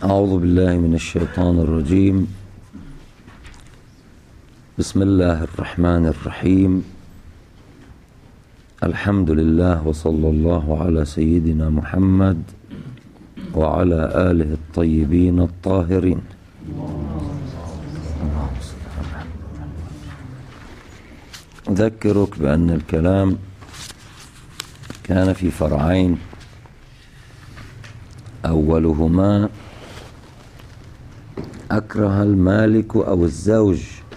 أعوذ بالله من الشيطان الرجيم. بسم الله الرحمن الرحيم. الحمد لله وصلى الله على سيدنا محمد وعلى آله الطيبين الطاهرين. أذكرك بأن الكلام كان في فرعين، أولهما أكره المالك أو الزوج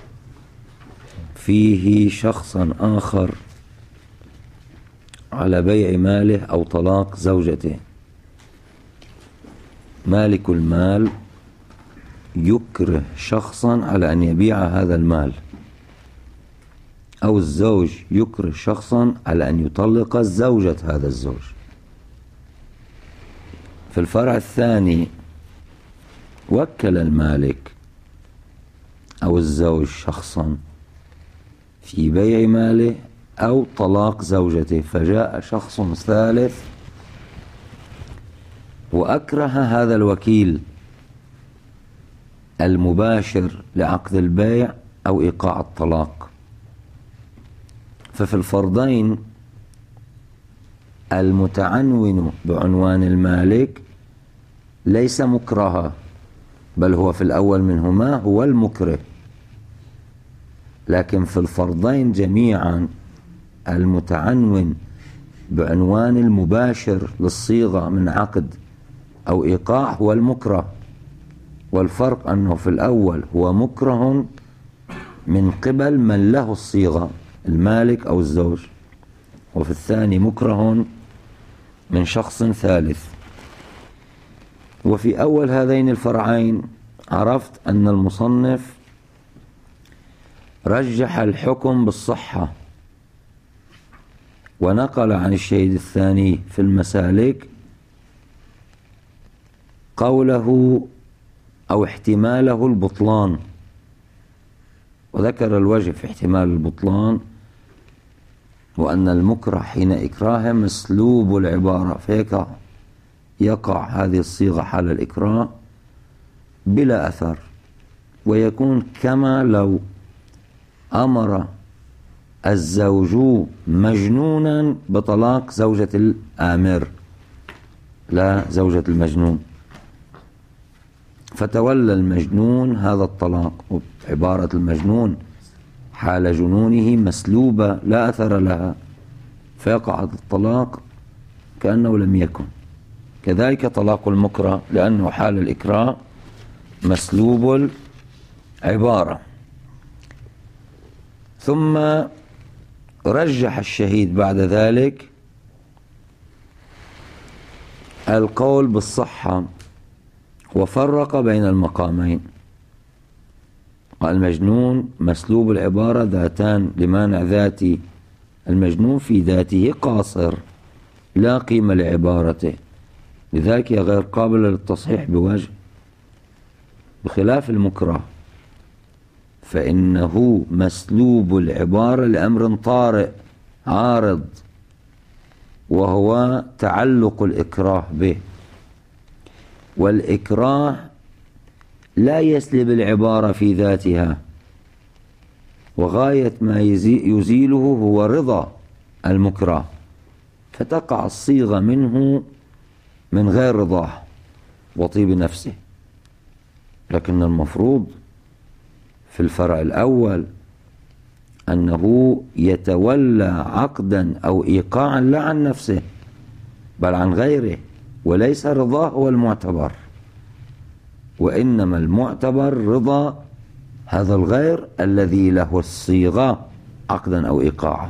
فيه شخصا آخر على بيع ماله أو طلاق زوجته. مالك المال يكره شخصا على أن يبيع هذا المال، أو الزوج يكره شخصا على أن يطلق زوجة هذا الزوج. في الفرع الثاني وكل المالك أو الزوج شخصا في بيع ماله أو طلاق زوجته، فجاء شخص ثالث وأكره هذا الوكيل المباشر لعقد البيع أو إيقاع الطلاق. ففي الفرضين المتعنون بعنوان المالك ليس مكرها، بل هو في الأول منهما هو المكره. لكن في الفرضين جميعا المتعنون بعنوان المباشر للصيغة من عقد أو إيقاع هو المكره، والفرق أنه في الأول هو مكره من قبل من له الصيغة المالك أو الزوج، وفي الثاني مكره من شخص ثالث. وفي أول هذين الفرعين عرفت أن المصنف رجح الحكم بالصحة، ونقل عن الشهيد الثاني في المسالك قوله أو احتماله البطلان، وذكر الوجه في احتمال البطلان، وأن المكره حين إكراه مسلوب العبارة، يقع هذه الصيغة حال الإكراه بلا أثر، ويكون كما لو أمر الزوج مجنونا بطلاق زوجة الآمر لا زوجة المجنون، فتولى المجنون هذا الطلاق، وعبارة المجنون حال جنونه مسلوبة لا أثر لها، فيقع الطلاق كأنه لم يكن. كذلك طلاق المكره لأنه حال الإكراه مسلوب العبارة. ثم رجح الشهيد بعد ذلك القول بالصحة، وفرق بين المقامين. المجنون مسلوب العبارة ذاتان لمانع ذاتي، المجنون في ذاته قاصر لا قيمة لعبارته، لذلك هي غير قابلة للتصحيح بوجه، بخلاف المكره فإنه مسلوب العبارة لأمر طارئ عارض، وهو تعلق الإكراه به، والإكراه لا يسلب العبارة في ذاتها، وغاية ما يزيله هو رضا المكره، فتقع الصيغة منه من غير رضاه وطيب نفسه. لكن المفروض في الفرع الأول أنه يتولى عقدا أو إيقاعا لا عن نفسه بل عن غيره، وليس رضاه هو المعتبر، وإنما المعتبر رضا هذا الغير الذي له الصيغة عقدا أو إيقاعا.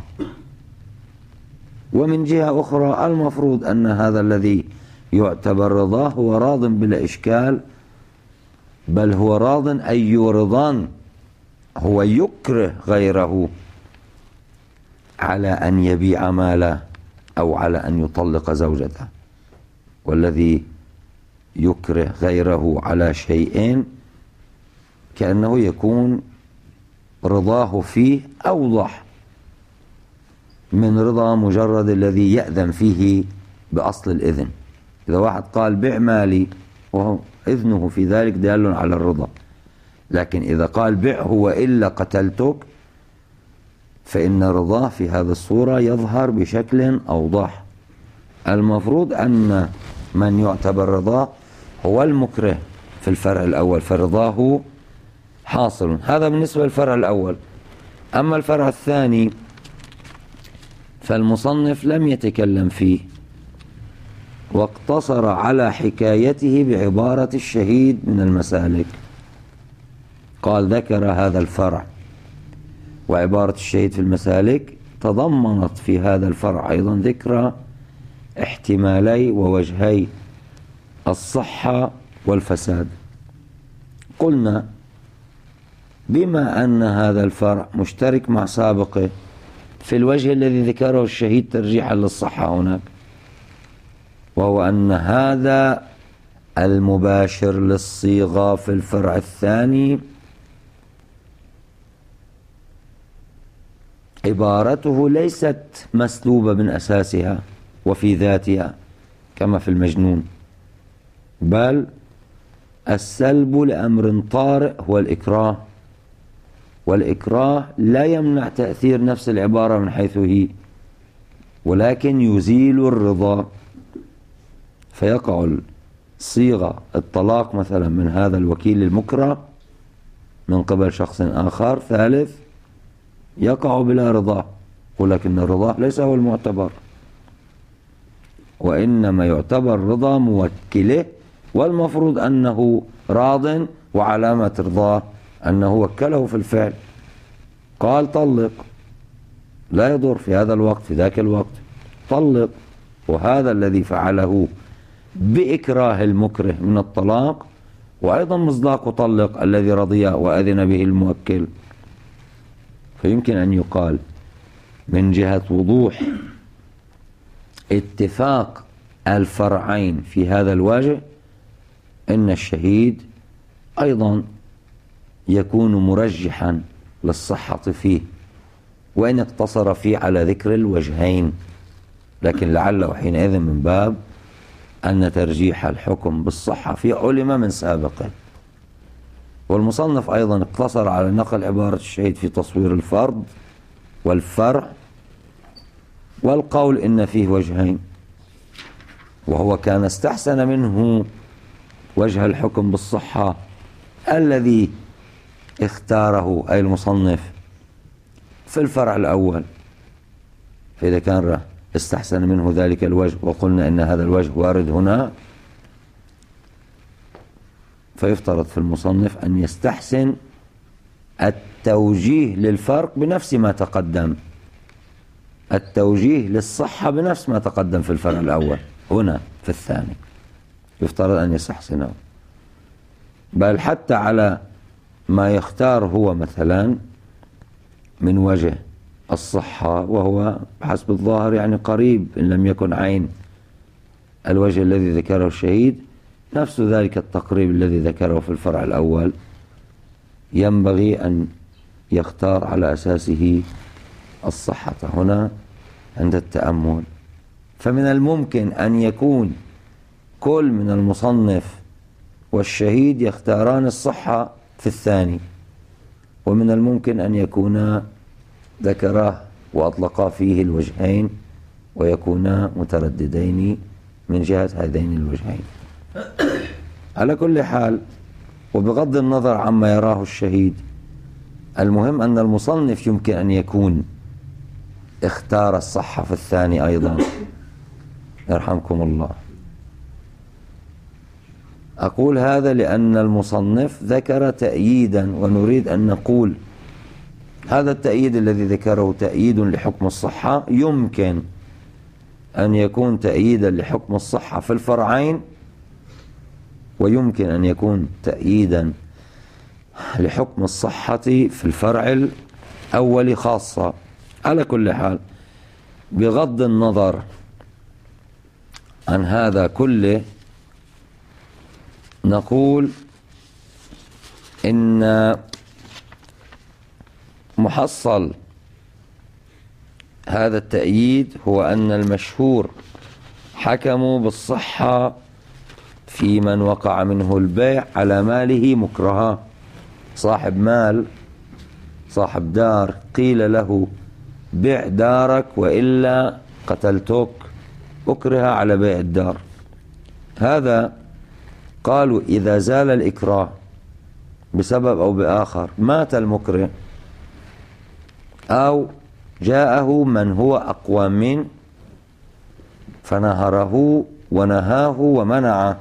ومن جهة أخرى المفروض أن هذا الذي يعتبر رضاه هو راض بلا إشكال، بل هو راض أي رضا هو يكره غيره على أن يبيع ماله أو على أن يطلق زوجته. والذي يكره غيره على شيء كأنه يكون رضاه فيه أوضح من رضا مجرد الذي يأذن فيه بأصل الإذن. إذا واحد قال بيع مالي وهو إذنه في ذلك دال على الرضا. لكن إذا قال بعه وإلا قتلتك فإن رضاه في هذه الصورة يظهر بشكل أوضح. المفروض أن من يعتبر رضاه هو المكره في الفرع الأول، فرضاه حاصل. هذا بالنسبة للفرع الأول. أما الفرع الثاني فالمصنف لم يتكلم فيه، واقتصر على حكايته بعبارة الشهيد من المسالك. قال ذكر هذا الفرع، وعبارة الشهيد في المسالك تضمنت في هذا الفرع أيضا ذكر احتمالي ووجهي الصحة والفساد. قلنا بما أن هذا الفرع مشترك مع سابقه في الوجه الذي ذكره الشهيد ترجيحا للصحة هناك، وهو أن هذا المباشر للصيغة في الفرع الثاني عبارته ليست مسلوبة من أساسها وفي ذاتها كما في المجنون، بل السلب لأمر طارئ هو الإكراه، والإكراه لا يمنع تأثير نفس العبارة من حيث هي، ولكن يزيل الرضا، فيقع صيغة الطلاق مثلا من هذا الوكيل المكره من قبل شخص آخر ثالث يقع بلا رضا، ولكن الرضا ليس هو المعتبر، وإنما يعتبر رضا موكله، والمفروض أنه راض، وعلامة رضاه أنه وكله في الفعل. قال طلق، لا يضر في هذا الوقت في ذاك الوقت طلق، وهذا الذي فعله بإكراه المكره من الطلاق، وأيضا مصداق طلق الذي رضي وأذن به الموكل. فيمكن أن يقال من جهة وضوح اتفاق الفرعين في هذا الوجه إن الشهيد أيضا يكون مرجحا للصحة فيه، وإن اقتصر فيه على ذكر الوجهين، لكن لعله حينئذ من باب أن ترجيح الحكم بالصحة فيه علم من سابقه. والمصنف أيضا اقتصر على نقل عبارة الشهيد في تصوير الفرد والفرع، والقول إن فيه وجهين، وهو كان استحسن منه وجه الحكم بالصحة الذي اختاره أي المصنف في الفرع الأول. فإذا كان استحسن منه ذلك الوجه، وقلنا إن هذا الوجه وارد هنا، فيفترض في المصنف أن يستحسن التوجيه للفرق بنفس ما تقدم، التوجيه للصحة بنفس ما تقدم في الفرع الأول هنا في الثاني، يفترض أن يستحسنه، بل حتى على ما يختار هو مثلا من وجه الصحة، وهو بحسب الظاهر يعني قريب إن لم يكن عين الوجه الذي ذكره الشهيد، نفس ذلك التقريب الذي ذكره في الفرع الأول ينبغي أن يختار على أساسه الصحة هنا عند التأمل. فمن الممكن أن يكون كل من المصنف والشهيد يختاران الصحة في الثاني، ومن الممكن أن يكونا ذكراه وأطلقا فيه الوجهين ويكونا مترددين من جهة هذين الوجهين. على كل حال، وبغض النظر عما يراه الشهيد، المهم أن المصنف يمكن أن يكون اختار الصحة في الثاني أيضا، يرحمكم الله. أقول هذا لأن المصنف ذكر تأييدا، ونريد أن نقول هذا التأييد الذي ذكره تأييد لحكم الصحة يمكن أن يكون تأييدا لحكم الصحة في الفرعين، ويمكن أن يكون تأييدا لحكم الصحة في الفرع الأول خاصة. على كل حال، بغض النظر عن هذا كله، نقول إن محصل هذا التأييد هو أن المشهور حكموا بالصحة في من وقع منه البيع على ماله مكرها. صاحب مال، صاحب دار، قيل له بيع دارك وإلا قتلتك، أكره على بيع الدار. هذا قالوا إذا زال الإكراه بسبب أو بآخر، مات المكره أو جاءه من هو أقوى منه فنهره ونهاه ومنعه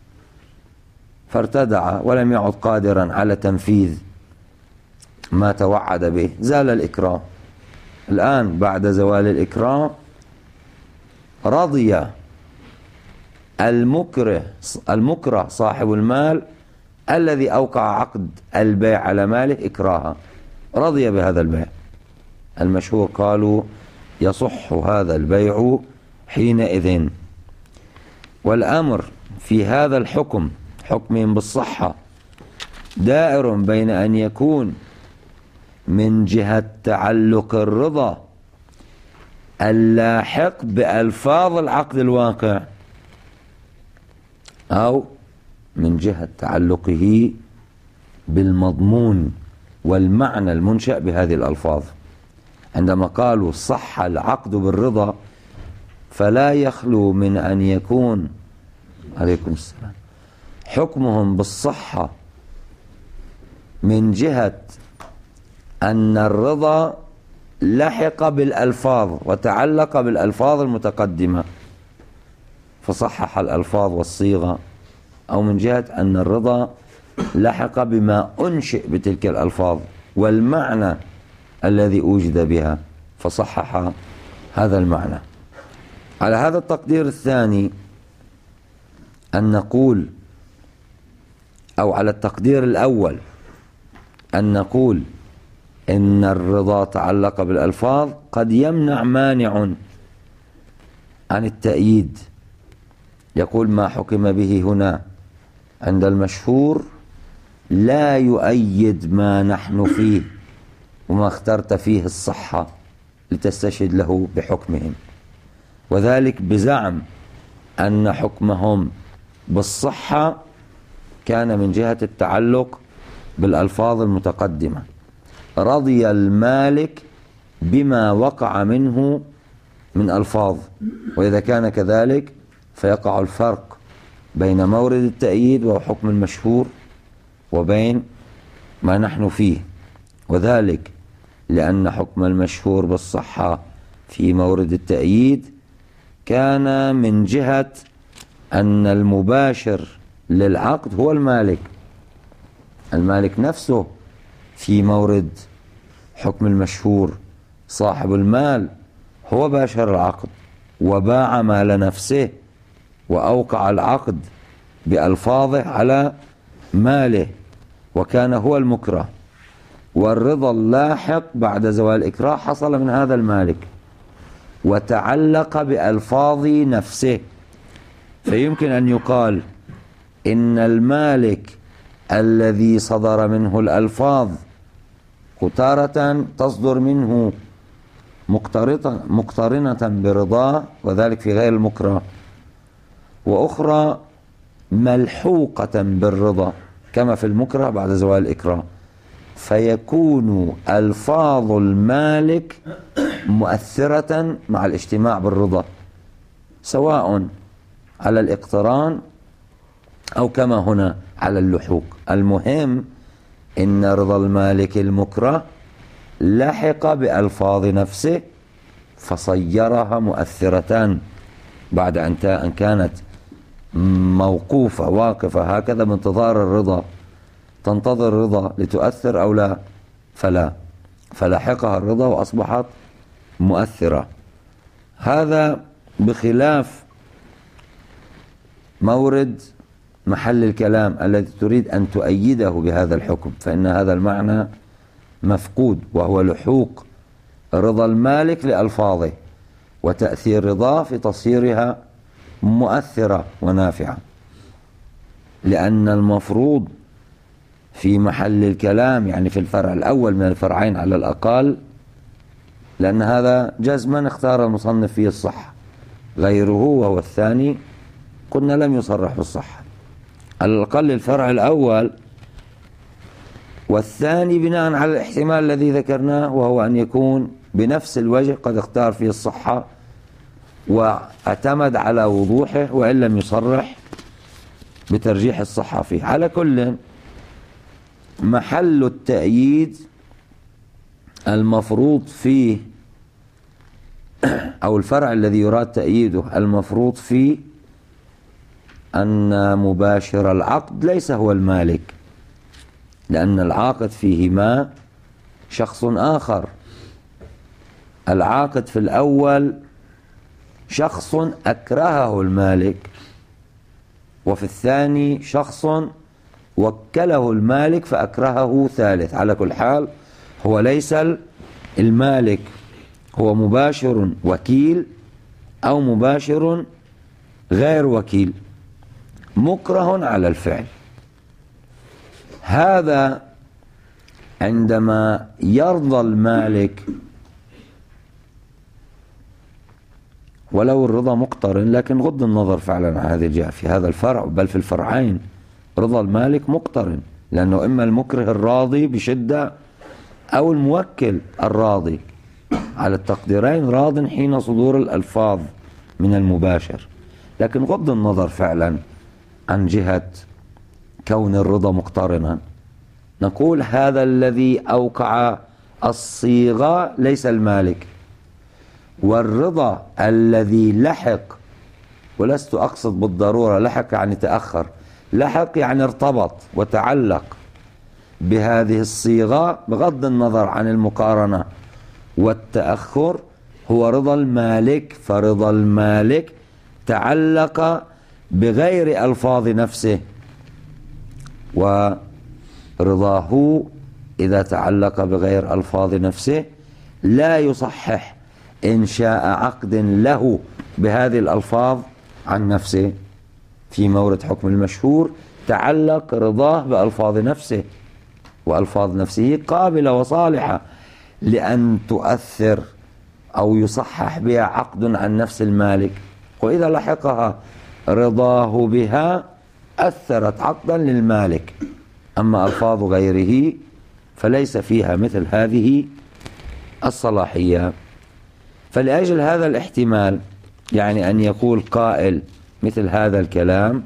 فارتدع ولم يعد قادرا على تنفيذ ما توعد به، زال الإكراه. الآن بعد زوال الإكراه رضي المكره صاحب المال الذي أوقع عقد البيع على ماله إكراها، رضي بهذا البيع. المشهور قالوا يصح هذا البيع حينئذ. والأمر في هذا الحكم، حكمهم بالصحة، دائر بين أن يكون من جهة تعلق الرضا اللاحق بألفاظ العقد الواقع، أو من جهة تعلقه بالمضمون والمعنى المنشأ بهذه الألفاظ. عندما قالوا صح العقد بالرضا فلا يخلو من أن يكون عليكم السلام حكمهم بالصحة من جهة أن الرضا لحق بالألفاظ وتعلق بالألفاظ المتقدمة فصحح الألفاظ والصيغة، أو من جهة أن الرضا لحق بما أنشئ بتلك الألفاظ والمعنى الذي أوجد بها فصحح هذا المعنى. على هذا التقدير الثاني أن نقول، أو على التقدير الأول أن نقول إن الرضا تعلق بالألفاظ قد يمنع مانع عن التأييد. يقول ما حكم به هنا عند المشهور لا يؤيد ما نحن فيه وما اخترت فيه الصحة لتستشهد له بحكمهم، وذلك بزعم أن حكمهم بالصحة كان من جهة التعلق بالألفاظ المتقدمة. رضي المالك بما وقع منه من ألفاظ، وإذا كان كذلك فيقع الفرق بين مورد التأييد وهو حكم المشهور وبين ما نحن فيه، وذلك لأن حكم المشهور بالصحة في مورد التأييد كان من جهة أن المباشر للعقد هو المالك. المالك نفسه في مورد حكم المشهور صاحب المال هو باشر العقد وباع مال نفسه وأوقع العقد بألفاظه على ماله وكان هو المكره، والرضا اللاحق بعد زوال الإكراه حصل من هذا المالك وتعلق بألفاظ نفسه. فيمكن أن يقال إن المالك الذي صدر منه الألفاظ تارة تصدر منه مقترنة برضاه وذلك في غير المكره، وأخرى ملحوقة بالرضا كما في المكره بعد زوال الإكراه، فيكون ألفاظ المالك مؤثرة مع الاجتماع بالرضا سواء على الاقتران أو كما هنا على اللحوق. المهم إن رضا المالك المكره لحق بألفاظ نفسه فصيرها مؤثرة بعد أن كانت موقوفة واقفة هكذا بانتظار الرضا، تنتظر الرضا لتؤثر أو لا، فلا، فلحقها الرضا وأصبحت مؤثرة. هذا بخلاف مورد محل الكلام الذي تريد أن تؤيده بهذا الحكم، فإن هذا المعنى مفقود، وهو لحوق رضا المالك لألفاظه وتأثير رضاه في تصيرها مؤثرة ونافعة، لأن المفروض في محل الكلام يعني في الفرع الأول من الفرعين على الأقل، لأن هذا جزما اختار المصنف فيه الصحة، غيره وهو الثاني قلنا لم يصرح بالصحة. على الأقل الفرع الأول، والثاني بناء على الاحتمال الذي ذكرناه، وهو أن يكون بنفس الوجه قد اختار فيه الصحة واعتمد على وضوحه وإن لم يصرح بترجيح الصحة فيه. على كل، محل التأييد المفروض فيه أو الفرع الذي يراد تأييده المفروض فيه أن مباشر العقد ليس هو المالك، لأن العاقد فيهما شخص آخر. العاقد في الأول شخص أكرهه المالك، وفي الثاني شخص وكله المالك فأكرهه ثالث. على كل حال هو ليس المالك، هو مباشر وكيل أو مباشر غير وكيل مكره على الفعل. هذا عندما يرضى المالك، ولو الرضا مقترن، لكن غض النظر فعلا عن هذه الجهة في هذا الفرع بل في الفرعين رضا المالك مقترن، لأنه إما المكره الراضي بشدة أو الموكل الراضي، على التقديرين راض حين صدور الألفاظ من المباشر. لكن غض النظر فعلا عن جهة كون الرضا مقترنا، نقول هذا الذي أوقع الصيغة ليس المالك، والرضا الذي لحق، ولست أقصد بالضرورة لحق يعني تأخر، لحق يعني ارتبط وتعلق بهذه الصيغة بغض النظر عن المقارنة والتأخر، هو رضا المالك. فرضا المالك تعلق بغير ألفاظ نفسه، ورضاه إذا تعلق بغير ألفاظ نفسه لا يصحح إنشاء عقد له بهذه الألفاظ عن نفسه. في مورد حكم المشهور تعلق رضاه بألفاظ نفسه، وألفاظ نفسه قابلة وصالحة لأن تؤثر أو يصحح بها عقد عن نفس المالك، وإذا لحقها رضاه بها أثرت عقدا للمالك. أما ألفاظ غيره فليس فيها مثل هذه الصلاحية. فلأجل هذا الاحتمال، يعني أن يقول قائل مثل هذا الكلام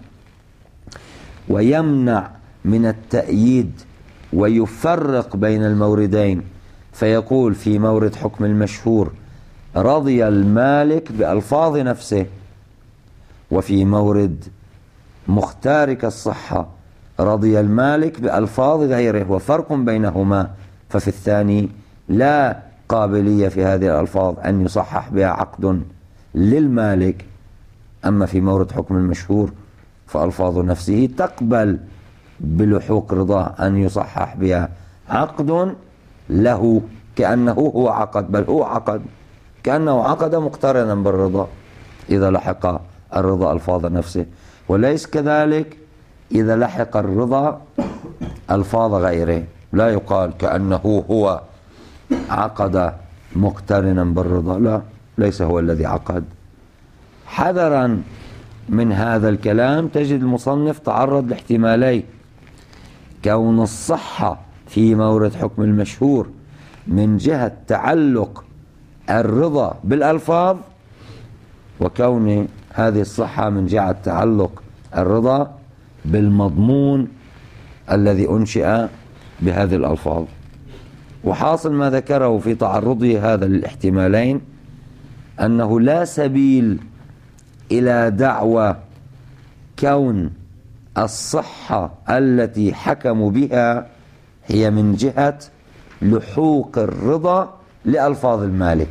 ويمنع من التأييد ويفرق بين الموردين، فيقول في مورد حكم المشهور رضي المالك بألفاظ نفسه، وفي مورد مختارك الصحة رضي المالك بألفاظ غيره، وفرق بينهما. ففي الثاني لا قابلية في هذه الألفاظ أن يصحح بها عقد للمالك، أما في مورد حكم المشهور فألفاظ نفسه تقبل بلحوق رضاه أن يصحح بها عقد له كأنه هو عقد، بل هو عقد كأنه عقد مقترنا بالرضا إذا لحق الرضا ألفاظ نفسه، وليس كذلك إذا لحق الرضا ألفاظ غيره. لا يقال كأنه هو عقد مقترنا بالرضا، لا، ليس هو الذي عقد. حذرا من هذا الكلام تجد المصنف تعرض لاحتمالين: كون الصحة في مورد حكم المشهور من جهة تعلق الرضا بالألفاظ، وكون هذه الصحة من جهة تعلق الرضا بالمضمون الذي أنشئ بهذه الألفاظ. وحاصل ما ذكره في تعرضه هذا للاحتمالين أنه لا سبيل إلى دعوى كون الصحة التي حكموا بها هي من جهة لحوق الرضا لألفاظ المالك،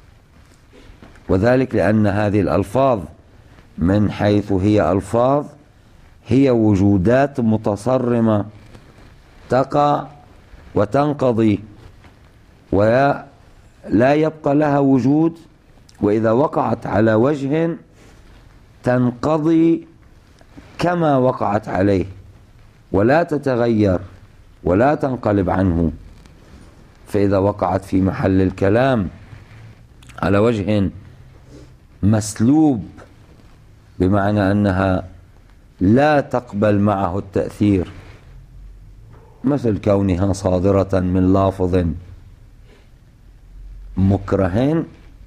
وذلك لأن هذه الألفاظ من حيث هي ألفاظ هي وجودات متصرمة تقع وتنقضي ولا يبقى لها وجود، وإذا وقعت على وجه تنقضي كما وقعت عليه ولا تتغير ولا تنقلب عنه. فإذا وقعت في محل الكلام على وجه مسلوب، بمعنى أنها لا تقبل معه التأثير، مثل كونها صادرة من لافظ مكره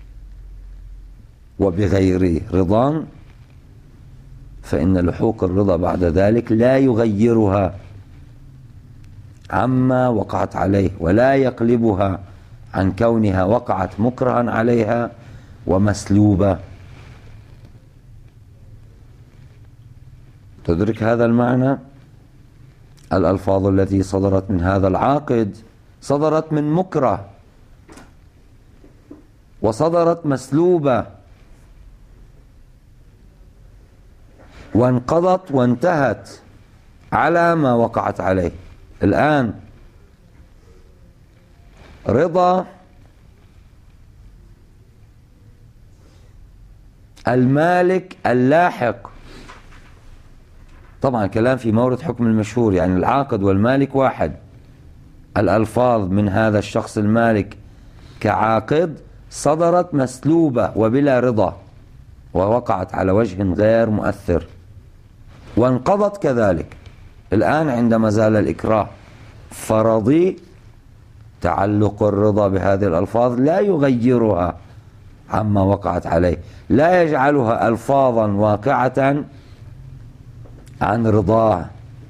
وبغير رضا، فإن لحوق الرضا بعد ذلك لا يغيرها عما وقعت عليه، ولا يقلبها عن كونها وقعت مكرها عليها ومسلوبة. تدرك هذا المعنى؟ الألفاظ التي صدرت من هذا العاقد صدرت من مكره، وصدرت مسلوبة، وانقضت وانتهت على ما وقعت عليه. الآن رضا المالك اللاحق، طبعا كلام في مورد حكم المشهور، يعني العاقد والمالك واحد. الألفاظ من هذا الشخص المالك كعاقد صدرت مسلوبة وبلا رضا، ووقعت على وجه غير مؤثر، وانقضت كذلك. الآن عندما زال الإكراه فرضي، تعلق الرضا بهذه الألفاظ لا يغيرها عما وقعت عليه، لا يجعلها ألفاظا واقعة عن رضاه،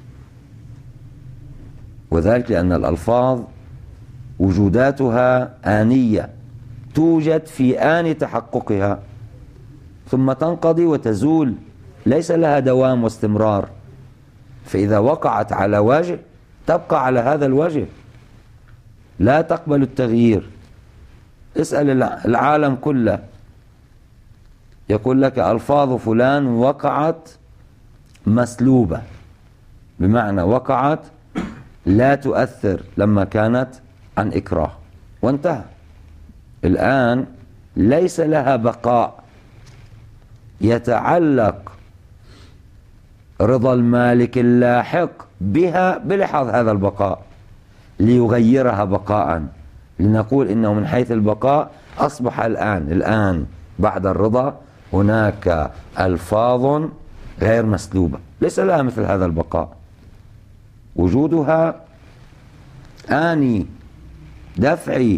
وذلك لأن الألفاظ وجوداتها آنية، توجد في آن تحققها ثم تنقضي وتزول، ليس لها دوام واستمرار. فإذا وقعت على وجه تبقى على هذا الوجه، لا تقبل التغيير. اسأل العالم كله، يقول لك ألفاظ فلان وقعت مسلوبة، بمعنى وقعت لا تؤثر لما كانت عن إكراه وانتهى. الآن ليس لها بقاء، يتعلق رضا المالك اللاحق بها بلحظ هذا البقاء ليغيرها بقاء، لنقول إنه من حيث البقاء أصبح الآن بعد الرضا هناك ألفاظ غير مسلوبة ليس لها مثل هذا البقاء، وجودها آني دفعي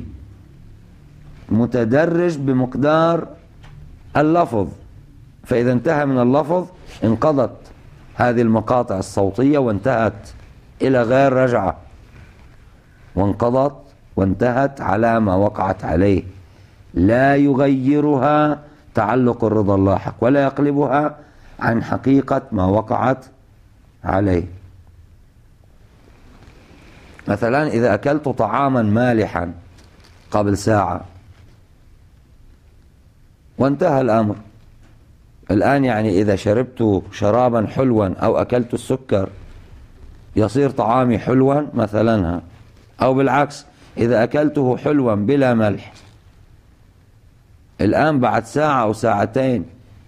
متدرج بمقدار اللفظ، فإذا انتهى من اللفظ انقضت هذه المقاطع الصوتية وانتهت إلى غير رجعة، وانقضت وانتهت على ما وقعت عليه، لا يغيرها تعلق الرضا اللاحق ولا يقلبها عن حقيقة ما وقعت عليه. مثلا إذا أكلت طعاما مالحا قبل ساعة وانتهى الأمر، الآن يعني إذا شربت شرابا حلوا أو أكلت السكر يصير طعامي حلوا مثلا، أو بالعكس إذا أكلته حلوا بلا ملح، الآن بعد ساعة أو ساعتين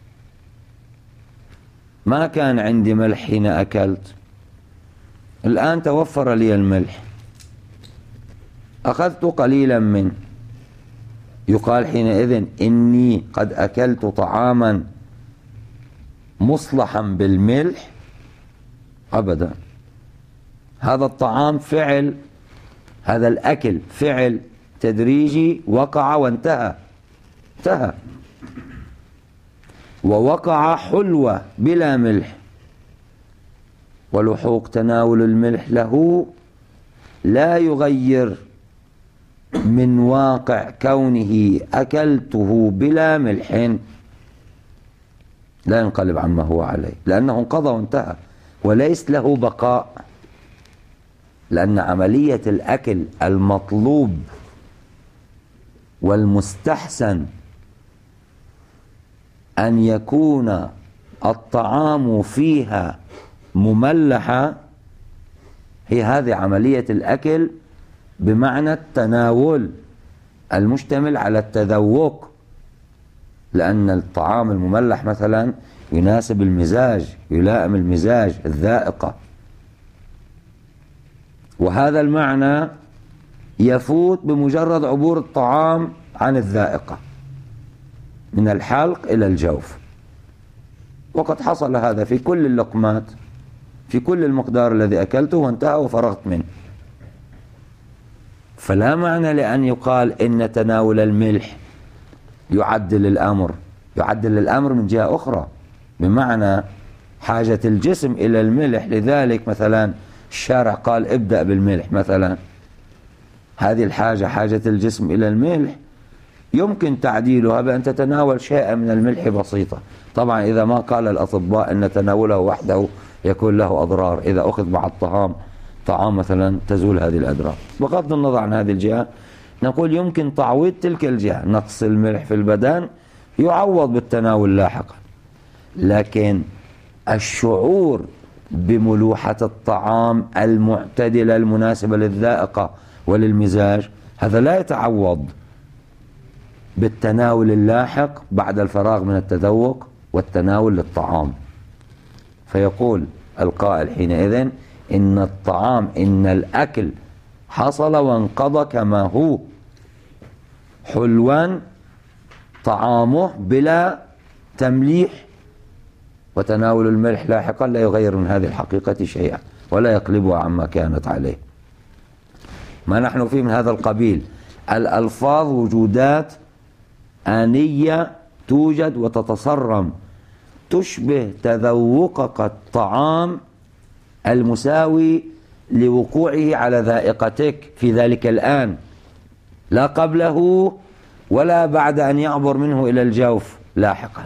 ما كان عندي ملح حين أكلت، الآن توفر لي الملح، أخذت قليلا منه، يقال حينئذ إني قد أكلت طعاما مصلحا بالملح؟ أبدا، هذا الطعام فعل، هذا الأكل فعل تدريجي وقع وانتهى، ووقع حلوة بلا ملح، ولحوق تناول الملح له لا يغير من واقع كونه أكلته بلا ملح، لا ينقلب عما هو عليه، لأنه انقضى وانتهى وليس له بقاء. لأن عملية الأكل المطلوب والمستحسن أن يكون الطعام فيها مملحة، هي هذه عملية الأكل بمعنى التناول المشتمل على التذوق، لأن الطعام المملح مثلا يناسب المزاج، يلائم المزاج الذائقة، وهذا المعنى يفوت بمجرد عبور الطعام عن الذائقة من الحلق إلى الجوف، وقد حصل هذا في كل اللقمات، في كل المقدار الذي أكلته وانتهى وفرغت منه. فلا معنى لأن يقال إن تناول الملح يعدل الأمر. يعدل الأمر من جهة أخرى، بمعنى حاجة الجسم إلى الملح، لذلك مثلا الشارع قال ابدأ بالملح مثلا. هذه الحاجة، حاجة الجسم إلى الملح، يمكن تعديلها بأن تتناول شيئا من الملح بسيطة. طبعا إذا ما قال الأطباء أن تناوله وحده يكون له أضرار، إذا أخذ مع طعام مثلا تزول هذه الأضرار. بغض النظر عن هذه الجهة، نقول يمكن تعويض تلك الجهة، نقص الملح في البدن يعوض بالتناول لاحقا. لكن الشعور بملوحة الطعام المعتدلة المناسبة للذائقة وللمزاج، هذا لا يتعوض بالتناول اللاحق بعد الفراغ من التذوق والتناول للطعام. فيقول القائل حينئذ إن الطعام، إن الأكل حصل وانقضى كما هو حلوا طعامه بلا تمليح، وتناول الملح لاحقا لا يغير من هذه الحقيقة شيئا ولا يقلبها عما كانت عليه. ما نحن فيه من هذا القبيل. الألفاظ وجودات آنية توجد وتتصرم، تشبه تذوقك الطعام المساوي لوقوعه على ذائقتك في ذلك الآن، لا قبله ولا بعد أن يعبر منه إلى الجوف لاحقا.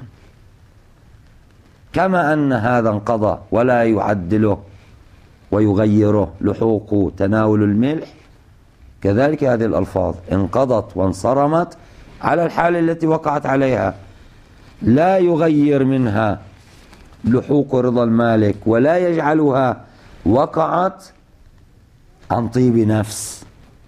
كما أن هذا انقضى ولا يعدله ويغيره لحوق تناول الملح، كذلك هذه الألفاظ انقضت وانصرمت على الحال التي وقعت عليها، لا يغير منها لحوق رضا المالك ولا يجعلها وقعت عن طيب نفس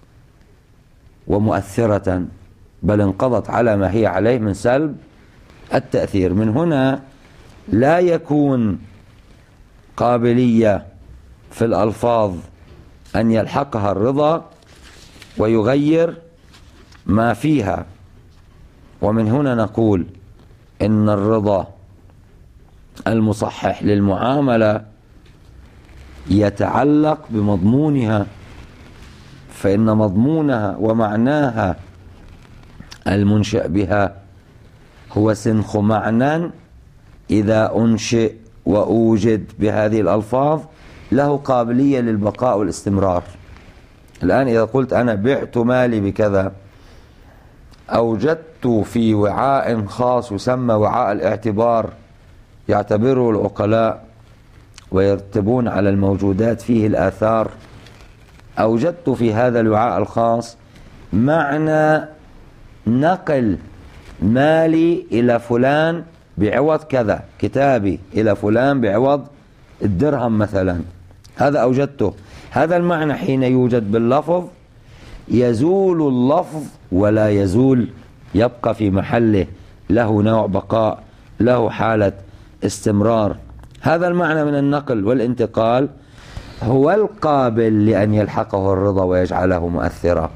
ومؤثرة، بل انقضت على ما هي عليه من سلب التأثير. من هنا لا يكون قابلية في الألفاظ أن يلحقها الرضا ويغير ما فيها. ومن هنا نقول إن الرضا المصحح للمعاملة يتعلق بمضمونها، فإن مضمونها ومعناها المنشأ بها هو سنخ معنى إذا أنشئ وأوجد بهذه الألفاظ له قابلية للبقاء والاستمرار. الآن إذا قلت أنا بعت مالي بكذا، أوجدت في وعاء خاص يسمى وعاء الاعتبار، يعتبره العقلاء ويرتبون على الموجودات فيه الآثار، أوجدت في هذا الوعاء الخاص معنى نقل مالي إلى فلان بعوض كذا، كتابي إلى فلان بعوض الدرهم مثلا، هذا أوجدته. هذا المعنى حين يوجد باللفظ يزول اللفظ ولا يزول، يبقى في محله، له نوع بقاء، له حالة استمرار. هذا المعنى من النقل والانتقال هو القابل لأن يلحقه الرضا ويجعله مؤثرا.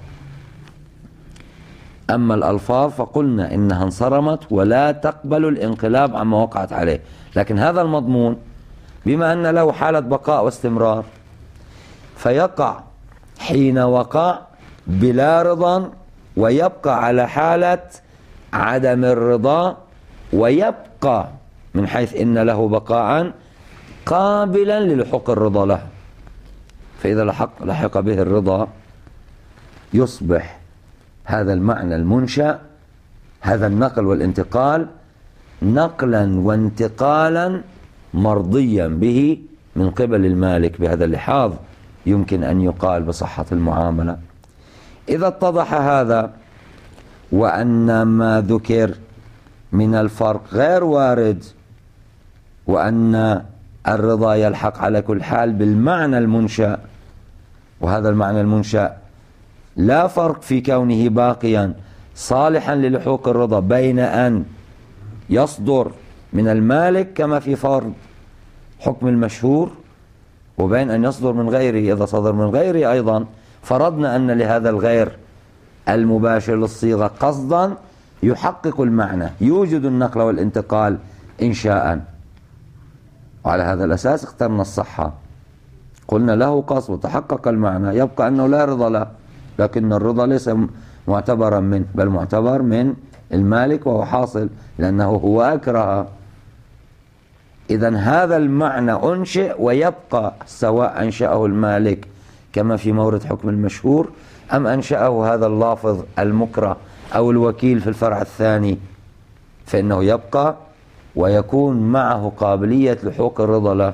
أما الألفاظ فقلنا إنها انصرمت ولا تقبل الانقلاب عما وقعت عليه، لكن هذا المضمون بما أن له حالة بقاء واستمرار فيقع حين وقع بلا رضا، ويبقى على حالة عدم الرضا، ويبقى من حيث إن له بقاء قابلا للحق الرضا له. فإذا لحق به الرضا يصبح هذا المعنى المنشأ، هذا النقل والانتقال، نقلا وانتقالا مرضيا به من قبل المالك. بهذا اللحاظ يمكن أن يقال بصحة المعاملة. إذا اتضح هذا وأن ما ذكر من الفرق غير وارد، وأن الرضا يلحق على كل حال بالمعنى المنشأ، وهذا المعنى المنشأ لا فرق في كونه باقيا صالحا للحوق الرضا بين أن يصدر من المالك كما في فرض حكم المشهور، وبين أن يصدر من غيره. إذا صدر من غيره أيضا فرضنا أن لهذا الغير المباشر للصيغة قصدا يحقق المعنى، يوجد النقل والانتقال إنشاء. وعلى هذا الأساس اخترنا الصحة. قلنا له قصد وتحقق المعنى، يبقى أنه لا رضا له، لكن الرضا ليس معتبرا منه، بل معتبر من المالك، وهو حاصل لأنه هو أكره. إذن هذا المعنى أنشئ ويبقى، سواء أنشأه المالك كما في مورد حكم المشهور، أم أنشأه هذا اللافظ المكره أو الوكيل في الفرع الثاني، فإنه يبقى ويكون معه قابلية لحوق الرضا له،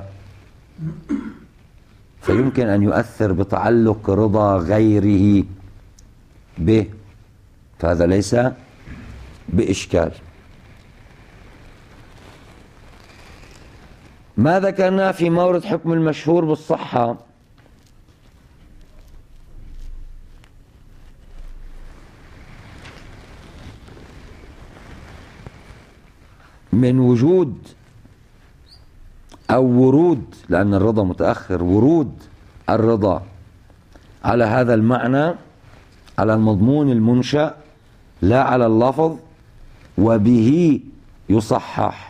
فيمكن أن يؤثر بتعلق رضا غيره به، فهذا ليس بإشكال. ما ذكرناه في مورد حكم المشهور بالصحة من وجود أو ورود، لأن الرضا متأخر، ورود الرضا على هذا المعنى، على المضمون المنشأ لا على اللفظ، وبه يصحح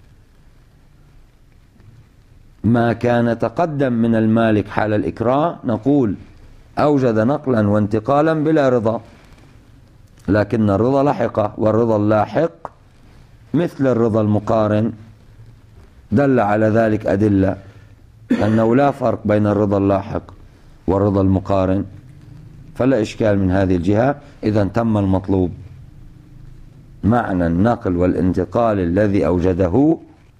ما كان تقدم من المالك حال الإكراه، نقول أوجد نقلا وانتقالا بلا رضا، لكن الرضا لحقه، والرضا اللاحق مثل الرضا المقارن، دل على ذلك أدلة أنه لا فرق بين الرضا اللاحق والرضا المقارن، فلا إشكال من هذه الجهة. إذن تم المطلوب، معنى النقل والانتقال الذي أوجده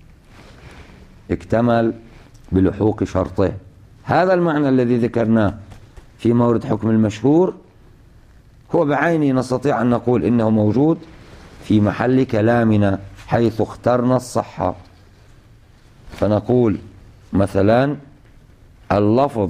اكتمل بلحوق شرطه. هذا المعنى الذي ذكرناه في مورد حكم المشهور هو بعينه نستطيع أن نقول إنه موجود في محل كلامنا، حيث اخترنا الصحة، فنقول مثلا اللفظ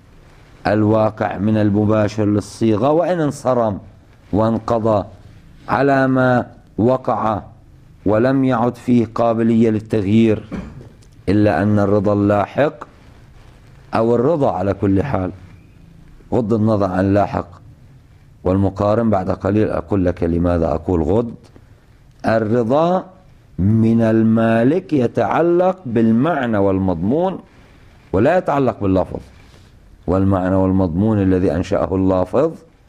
الواقع من المباشر للصيغة وإن انصرم وانقضى على ما وقع ولم يعد فيه قابلية للتغيير، إلا أن الرضا اللاحق أو الرضا على كل حال، غض النظر عن اللاحق والمقارن، بعد قليل أقول لك لماذا أقول غض. الرضا من المالك يتعلق بالمعنى والمضمون ولا يتعلق باللفظ، والمعنى والمضمون الذي أنشأه اللافظ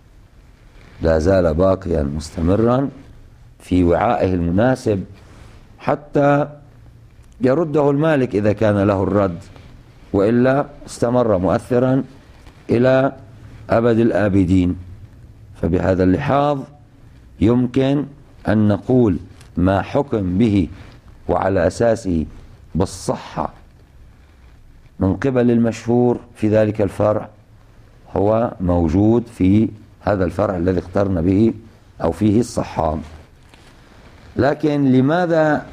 لا زال باقيا مستمرا في وعائه المناسب حتى يرده المالك إذا كان له الرد، وإلا استمر مؤثرا إلى أبد الآبدين. فبهذا اللحاظ يمكن أن نقول ما حكم به وعلى أساسه بالصحة من قبل المشهور في ذلك الفرع هو موجود في هذا الفرع الذي اخترنا به أو فيه الصحة. لكن لماذا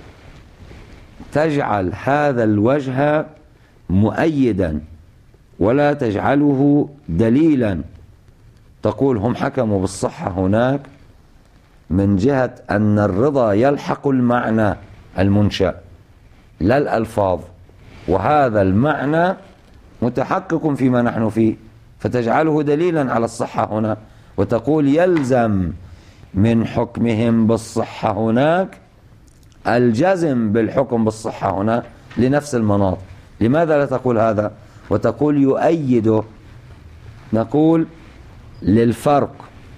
تجعل هذا الوجه مؤيدا ولا تجعله دليلا؟ تقول هم حكموا بالصحة هناك من جهة أن الرضا يلحق المعنى المنشأ لا الألفاظ، وهذا المعنى متحقق فيما نحن فيه، فتجعله دليلا على الصحة هنا، وتقول يلزم من حكمهم بالصحة هناك الجزم بالحكم بالصحة هنا لنفس المناط. لماذا لا تقول هذا وتقول يؤيده؟ نقول للفرق،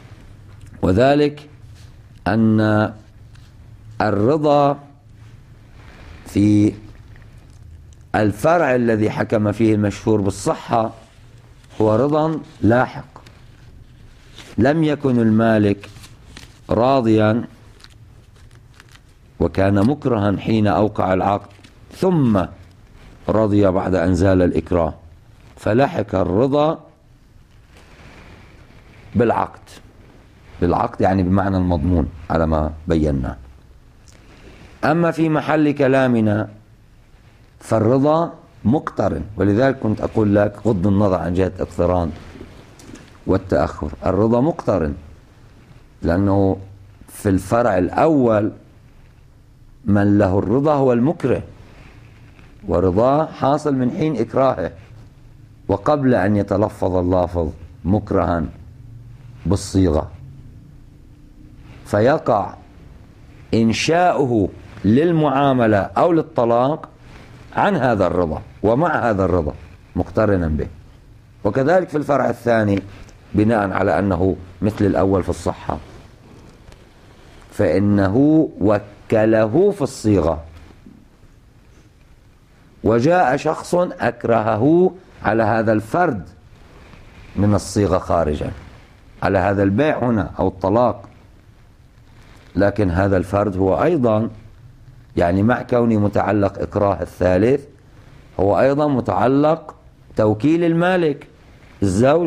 وذلك أن الرضا في الفرع الذي حكم فيه المشهور بالصحة هو رضا لاحق، لم يكن المالك راضيا وكان مكرها حين أوقع العقد ثم رضي بعد أن زال الإكراه، فلحق الرضا بالعقد يعني بمعنى المضمون على ما بينا. أما في محل كلامنا فالرضا مقترن، ولذلك كنت أقول لك غض النظر عن جهة الاقتران والتأخر، الرضا مقترن، لأنه في الفرع الأول من له الرضا هو المكره، ورضاه حاصل من حين إكراهه وقبل أن يتلفظ اللافظ مكرها بالصيغة، فيقع إنشاؤه للمعاملة أو للطلاق عن هذا الرضا ومع هذا الرضا مقترنا به. وكذلك في الفرع الثاني بناء على أنه مثل الأول في الصحة، فإنه وكله في الصيغة، وجاء شخص أكرهه على هذا الفرد من الصيغة خارجا، على هذا البيع هنا أو الطلاق، لكن هذا الفرد هو أيضا يعني مع كونه متعلق إكراه الثالث هو أيضا متعلق توكيل المالك الزوج،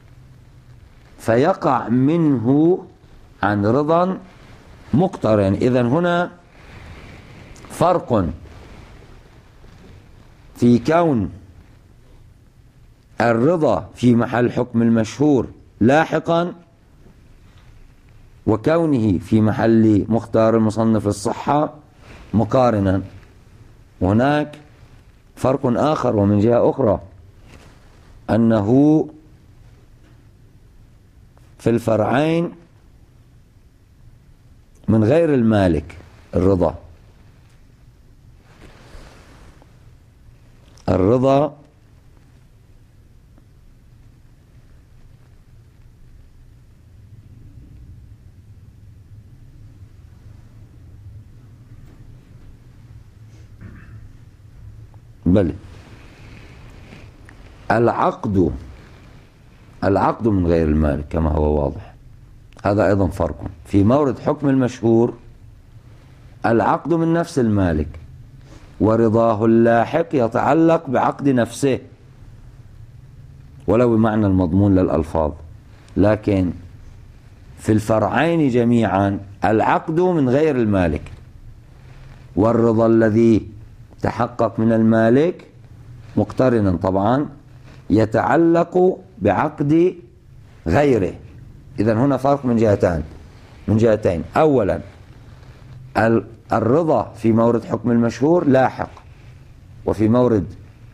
فيقع منه عن رضا مقترن. إذن هنا فرق في كون الرضا في محل حكم المشهور لاحقا وكونه في محل مختار المصنف الصحة مقارنا. وهناك فرق آخر ومن جهة أخرى أنه في الفرعين من غير المالك الرضا بل العقد من غير المالك كما هو واضح. هذا أيضا فرق في مورد حكم المشهور. العقد من نفس المالك ورضاه اللاحق يتعلق بعقد نفسه ولو بمعنى المضمون للألفاظ، لكن في الفرعين جميعا العقد من غير المالك والرضا الذي تحقق من المالك مقترنا طبعا يتعلق بعقد غيره. إذن هنا فرق من جهتين. أولا الرضا في مورد حكم المشهور لاحق، وفي مورد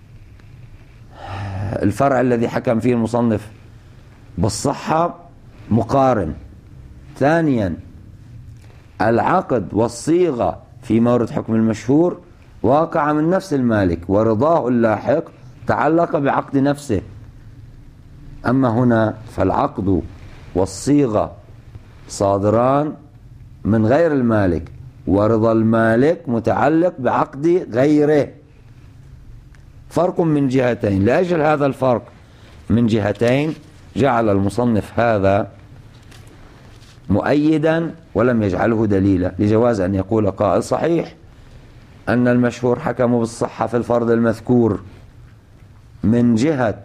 الفرع الذي حكم فيه المصنف بالصحة مقارن. ثانيا العقد والصيغة في مورد حكم المشهور واقع من نفس المالك ورضاه اللاحق تعلق بعقد نفسه. أما هنا فالعقد والصيغة صادران من غير المالك ورضا المالك متعلق بعقد غيره. فرق من جهتين. لأجل هذا الفرق من جهتين جعل المصنف هذا مؤيدا ولم يجعله دليلا لجواز أن يقول قائل صحيح أن المشهور حكموا بالصحة في الفرض المذكور من جهة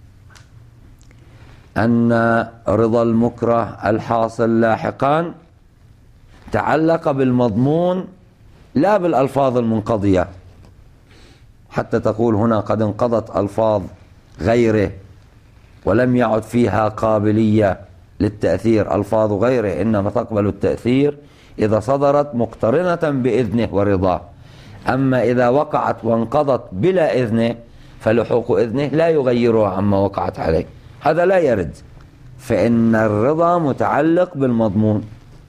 أن رضا المكره الحاصل لاحقا تعلق بالمضمون لا بالألفاظ المنقضية، حتى تقول هنا قد انقضت ألفاظ غيره ولم يعد فيها قابلية للتأثير. ألفاظ غيره إنما تقبل التأثير إذا صدرت مقترنة بإذنه ورضاه، أما إذا وقعت وانقضت بلا إذنه فلحوق إذنه لا يغيرها عما وقعت عليه. هذا لا يرد، فإن الرضا متعلق بالمضمون،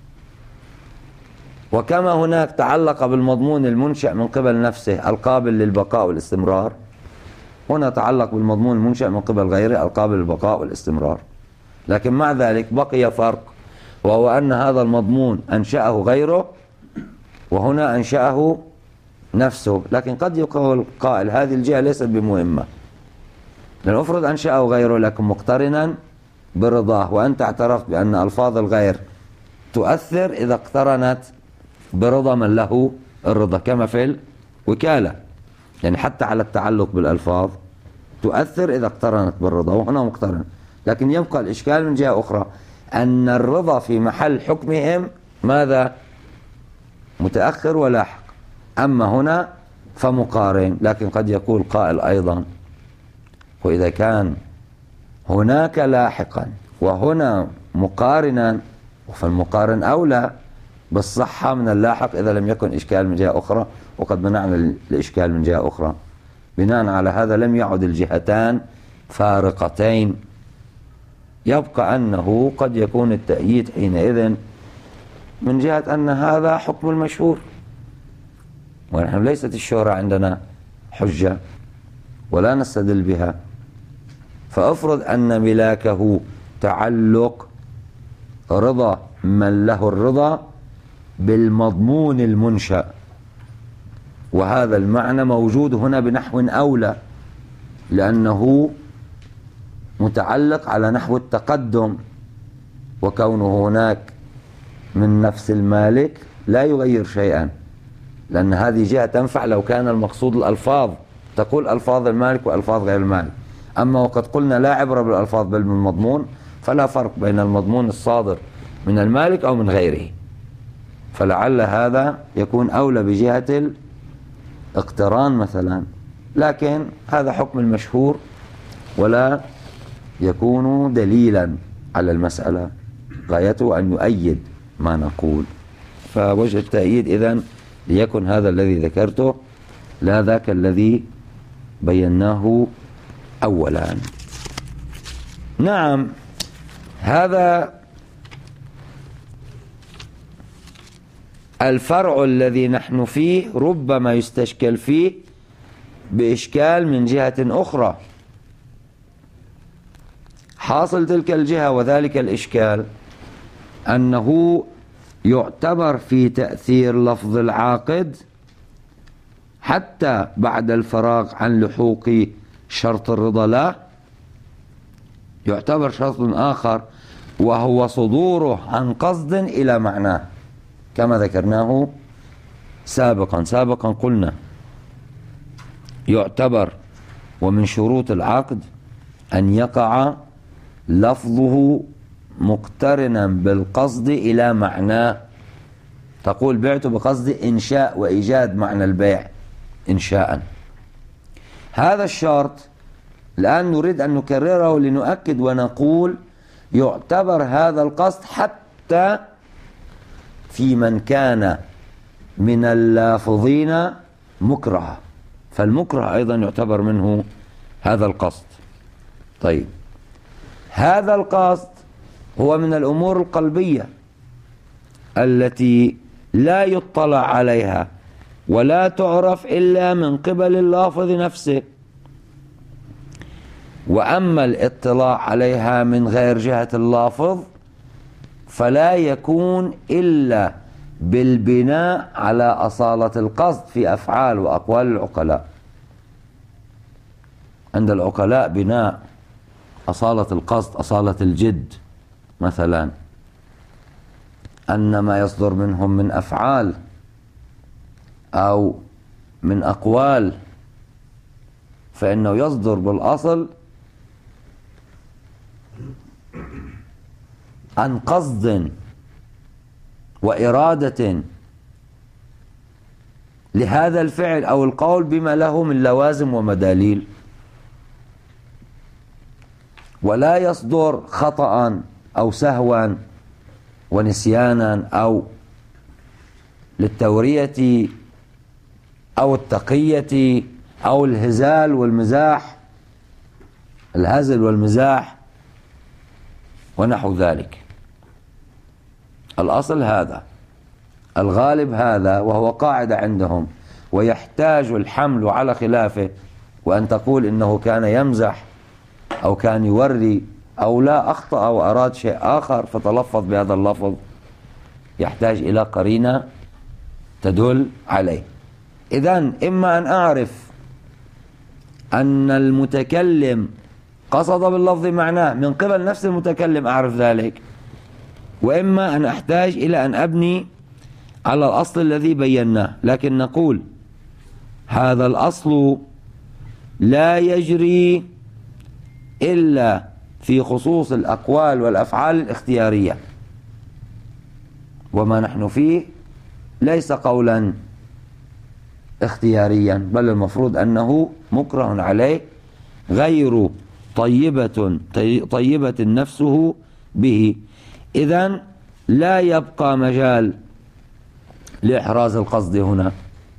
وكما هناك تعلق بالمضمون المنشأ من قبل نفسه القابل للبقاء والاستمرار، هنا تعلق بالمضمون المنشأ من قبل غيره القابل للبقاء والاستمرار. لكن مع ذلك بقي فرق، وهو أن هذا المضمون أنشأه غيره وهنا أنشأه نفسه. لكن قد يقول قائل هذه الجهة ليست بمهمة، لأن أفرض أنشأه غيره لكن مقترنا برضاه، وأنت اعترفت بأن ألفاظ الغير تؤثر إذا اقترنت برضا من له الرضا كما في الوكالة، يعني حتى على التعلق بالألفاظ تؤثر إذا اقترنت بالرضا وهنا مقترن. لكن يبقى الإشكال من جهة أخرى أن الرضا في محل حكمهم ماذا؟ متأخر ولاحق، أما هنا فمقارن. لكن قد يقول قائل أيضا وإذا كان هناك لاحقا وهنا مقارنا فالمقارن أولى بالصحة من اللاحق إذا لم يكن إشكال من جهة أخرى، وقد منعنا الإشكال من جهة أخرى. بناء على هذا لم يعد الجهتان فارقتين، يبقى أنه قد يكون التأييد حينئذ من جهة أن هذا حكم المشهور، ونحن ليست الشهرة عندنا حجة ولا نستدل بها. فأفرض أن ملاكه تعلق رضا من له الرضا بالمضمون المنشأ، وهذا المعنى موجود هنا بنحو أولى لأنه متعلق على نحو التقدم، وكونه هناك من نفس المالك لا يغير شيئا، لأن هذه جهة تنفع لو كان المقصود الألفاظ، تقول ألفاظ المالك وألفاظ غير المالك. أما وقد قلنا لا عبرة بالألفاظ بل بالمضمون، فلا فرق بين المضمون الصادر من المالك أو من غيره، فلعل هذا يكون أولى بجهة الاقتران مثلا، لكن هذا حكم المشهور ولا يكون دليلا على المسألة، غايته أن يؤيد ما نقول. فوجه التأييد إذن ليكن هذا الذي ذكرته لا ذاك الذي بيناه أولا. نعم، هذا الفرع الذي نحن فيه ربما يستشكل فيه بإشكال من جهة أخرى. حاصل تلك الجهة وذلك الإشكال أنه يعتبر في تأثير لفظ العاقد حتى بعد الفراغ عن لحوق شرط الرضا له، يعتبر شرط آخر وهو صدوره عن قصد إلى معناه، كما ذكرناه سابقا قلنا يعتبر ومن شروط العقد أن يقع لفظه مقترنا بالقصد إلى معناه. تقول بعت بقصد إنشاء وإيجاد معنى البيع إنشاء. هذا الشرط الآن نريد أن نكرره لنؤكد ونقول يعتبر هذا القصد حتى في من كان من اللافظين مكره، فالمكره أيضا يعتبر منه هذا القصد. طيب، هذا القصد هو من الأمور القلبية التي لا يطلع عليها ولا تعرف إلا من قبل اللافظ نفسه، وأما الاطلاع عليها من غير جهة اللافظ فلا يكون إلا بالبناء على أصالة القصد في أفعال وأقوال العقلاء. عند العقلاء بناء أصالة القصد أصالة الجد مثلا، أن ما يصدر منهم من أفعال أو من أقوال فإنه يصدر بالأصل عن قصد وإرادة لهذا الفعل أو القول بما له من لوازم ومداليل، ولا يصدر خطأ أو سهوا ونسيانا أو للتورية أو التقية أو الهزال والمزاح، الهزل والمزاح ونحو ذلك. الأصل هذا، الغالب هذا، وهو قاعدة عندهم، ويحتاج الحمل على خلافه، وأن تقول إنه كان يمزح أو كان يوري أو لا أخطأ وأراد شيء آخر فتلفظ بهذا اللفظ، يحتاج إلى قرينة تدل عليه. إذن إما أن أعرف أن المتكلم قصد باللفظ معناه من قبل نفس المتكلم أعرف ذلك، وإما أن أحتاج إلى أن أبني على الأصل الذي بيناه. لكن نقول هذا الأصل لا يجري إلا في خصوص الأقوال والأفعال الاختيارية، وما نحن فيه ليس قولا اختياريا، بل المفروض أنه مكره عليه غير طيبة نفسه به. إذن لا يبقى مجال لإحراز القصد هنا.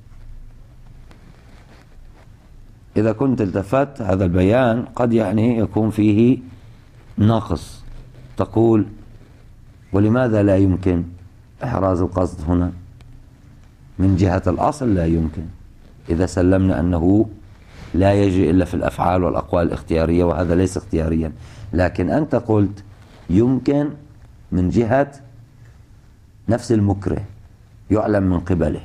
إذا كنت التفت هذا البيان قد يعني يكون فيه نقص، تقول ولماذا لا يمكن إحراز القصد هنا؟ من جهة الأصل لا يمكن، إذا سلمنا أنه لا يجري إلا في الأفعال والأقوال الاختيارية، وهذا ليس اختياريا. لكن أنت قلت يمكن من جهة نفس المكره يعلم من قبله،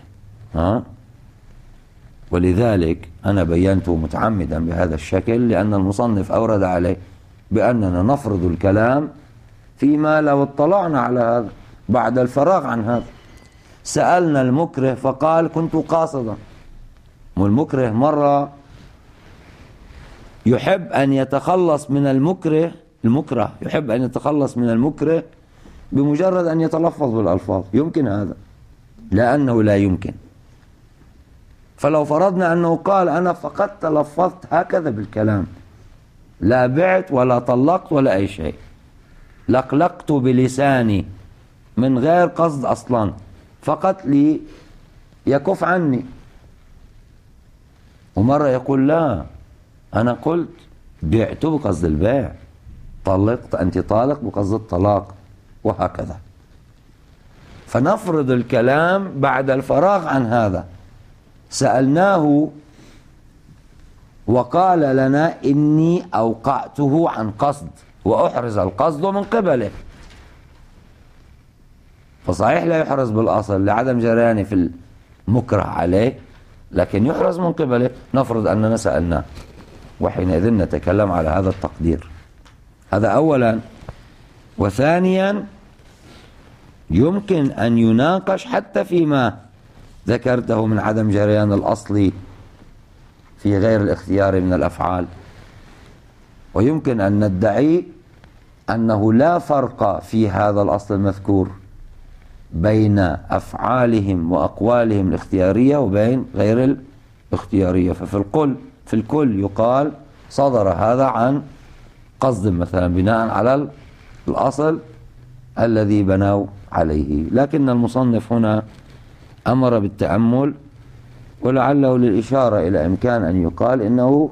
ولذلك أنا بينت متعمدا بهذا الشكل، لأن المصنف أورد عليه بأننا نفرض الكلام فيما لو اطلعنا على هذا بعد الفراغ عن هذا. سألنا المكره فقال كنت قاصدا، والمكره مرة يحب أن يتخلص من المكره يحب أن يتخلص من المكره بمجرد أن يتلفظ بالألفاظ، يمكن هذا، لأنه لا يمكن. فلو فرضنا أنه قال أنا فقط تلفظت هكذا بالكلام، لا بعت ولا طلقت ولا أي شيء، لقلقت بلساني من غير قصد أصلا، فقط لي يكف عني. ومرة يقول لا أنا قلت بعت بقصد البيع، طلقت أنت طالق بقصد الطلاق، وهكذا. فنفرض الكلام بعد الفراغ عن هذا. سألناه وقال لنا إني أوقعته عن قصد وأحرز القصد من قبله، فصحيح لا يحرز بالأصل لعدم جريانه في المكره عليه، لكن يحرز من قبله. نفرض أننا سألناه، وحينئذ نتكلم على هذا التقدير. هذا أولا. وثانيا يمكن أن يناقش حتى فيما ذكرته من عدم جريان الأصل في غير الاختيار من الأفعال، ويمكن أن ندعي أنه لا فرق في هذا الأصل المذكور بين أفعالهم وأقوالهم الاختيارية وبين غير الاختيارية. ففي الكل يقال صدر هذا عن قصد مثلا بناء على الأصل الذي بنوا عليه. لكن المصنف هنا أمر بالتأمل، ولعله للإشارة إلى إمكان أن يقال إنه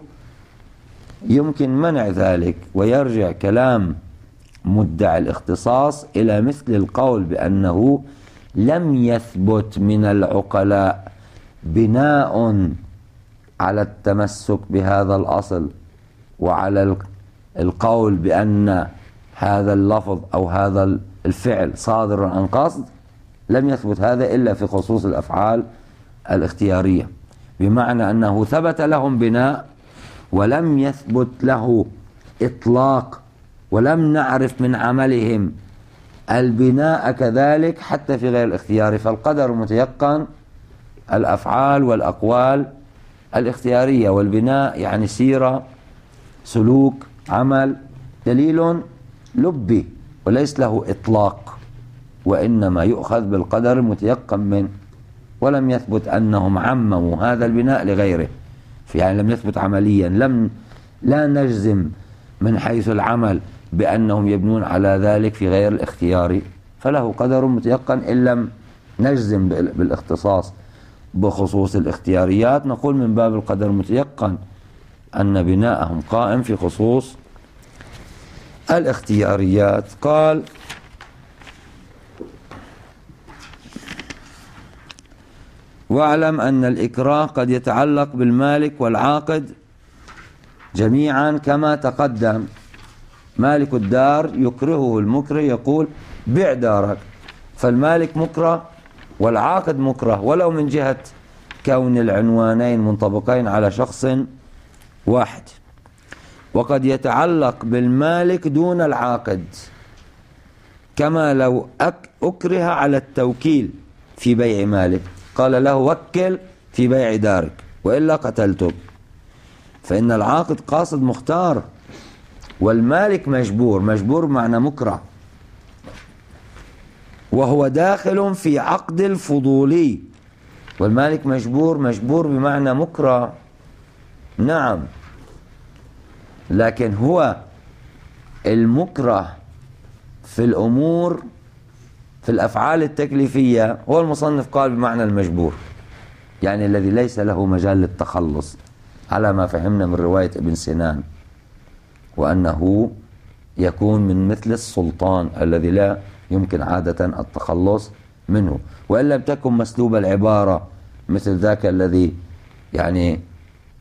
يمكن منع ذلك، ويرجع كلام مدعي الاختصاص إلى مثل القول بأنه لم يثبت من العقلاء بناء على التمسك بهذا الأصل وعلى القول بأن هذا اللفظ أو هذا الفعل صادر عن قصد. لم يثبت هذا إلا في خصوص الأفعال الاختيارية، بمعنى أنه ثبت لهم بناء ولم يثبت له إطلاق، ولم نعرف من عملهم البناء كذلك حتى في غير الاختيار. فالقدر متيقن الأفعال والأقوال الاختيارية، والبناء يعني سيرة، سلوك، عمل، دليل لبي وليس له إطلاق، وإنما يؤخذ بالقدر المتيقن منه. ولم يثبت أنهم عمموا هذا البناء لغيره، يعني لم يثبت عمليا، لا نجزم من حيث العمل بأنهم يبنون على ذلك في غير الاختيار، فله قدر متيقن. إن لم نجزم بالاختصاص بخصوص الاختياريات، نقول من باب القدر المتيقن أن بناءهم قائم في خصوص الاختياريات. قال واعلم أن الإكراه قد يتعلق بالمالك والعاقد جميعا كما تقدم. مالك الدار يكرهه المكره، يقول بيع دارك، فالمالك مكره والعاقد مكره، ولو من جهة كون العنوانين منطبقين على شخص واحد. وقد يتعلق بالمالك دون العاقد، كما لو أكره على التوكيل في بيع مالك، قال له وكل في بيع دارك وإلا قتلتك، فإن العاقد قاصد مختار، والمالك مجبور معنى مكره، وهو داخل في عقد الفضولي. والمالك مجبور بمعنى مكره، نعم، لكن هو المكره في الأمور في الأفعال التكليفية هو المصنف قال بمعنى المجبور، يعني الذي ليس له مجال للتخلص، على ما فهمنا من رواية ابن سنان، وأنه يكون من مثل السلطان الذي لا يمكن عادة التخلص منه، وإن لم تكن مسلوب العبارة مثل ذاك الذي يعني